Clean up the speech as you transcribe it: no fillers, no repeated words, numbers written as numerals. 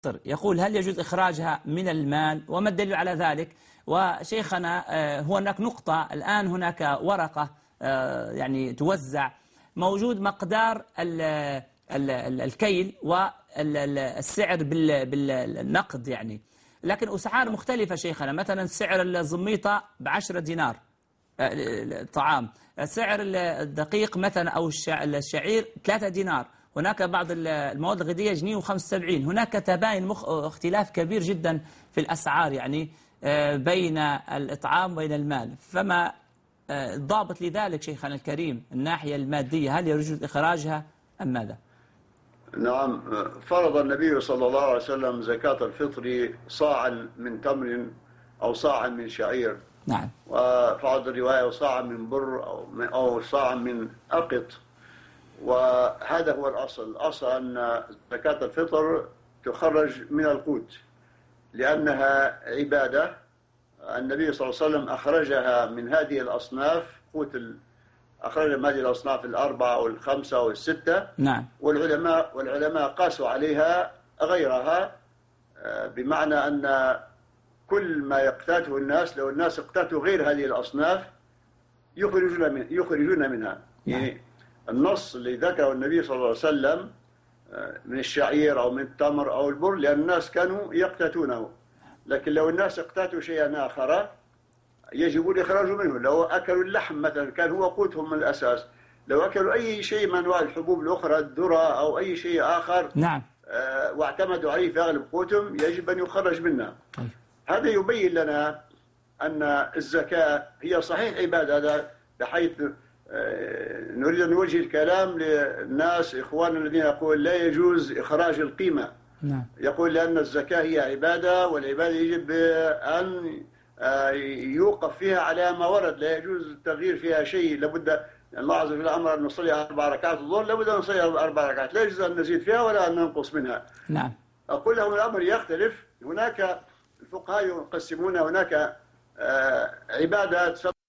يقول هل يجوز إخراجها من المال وما الدليل على ذلك؟ وشيخنا هناك نقطة الآن، هناك ورقة يعني توزع موجود مقدار الكيل والسعر بالنقد يعني، لكن أسعار مختلفة شيخنا. مثلا سعر الزميطة ب10 دينار طعام، سعر الدقيق مثلا أو الشعير 3 دينار، هناك بعض المواد الغذائية جنيه و75. هناك تباين اختلاف كبير جدا في الأسعار يعني بين الإطعام وبين المال. فما الضابط لذلك شيخنا الكريم الناحية المادية؟ هل يجوز إخراجها أم ماذا؟ نعم، فرض النبي صلى الله عليه وسلم زكاة الفطر صاعا من تمر أو صاعا من شعير. نعم. وفي الرواية صاعا من بر أو صاعا من أقط. وهذا هو الأصل أن زكاة الفطر تخرج من القوت لأنها عبادة. النبي صلى الله عليه وسلم أخرجها من هذه الأصناف، أخرج من هذه الأصناف الأربعة أو الخمسة أو الستة. نعم. والعلماء قاسوا عليها غيرها، بمعنى أن كل ما يقتاته الناس، لو الناس اقتاتوا غير هذه الأصناف يخرجون منها. يعني النص اللي ذكره النبي صلى الله عليه وسلم من الشعير أو من التمر أو البر، لأن الناس كانوا يقتاتونه، لكن لو الناس اقتاتوا شيئا آخر يجب الإخراج منه. لو أكلوا اللحم مثلا كان هو قوتهم من الأساس، لو أكلوا أي شيء من أنواع الحبوب الأخرى، الذرة أو أي شيء آخر، نعم، واعتمدوا عليه في أغلب قوتهم، يجب أن يخرج منها. هذا يبين لنا أن الزكاة هي صحيح عبادة، بحيث نريد أن نوجه الكلام للناس إخواننا الذين يقول لا يجوز إخراج القيمة. نعم. يقول لأن الزكاة هي عبادة، والعبادة يجب أن يوقف فيها على ما ورد، لا يجوز التغيير فيها شيء. لابد الله عز وجل أمر أن نصلي 4 ركعات الظهر، لابد أن نصلي 4 ركعات، لا يجوز أن نزيد فيها ولا أن ننقص منها. نعم. أقول لهم الأمر يختلف. هناك الفقهاء يقسمون، هناك عبادة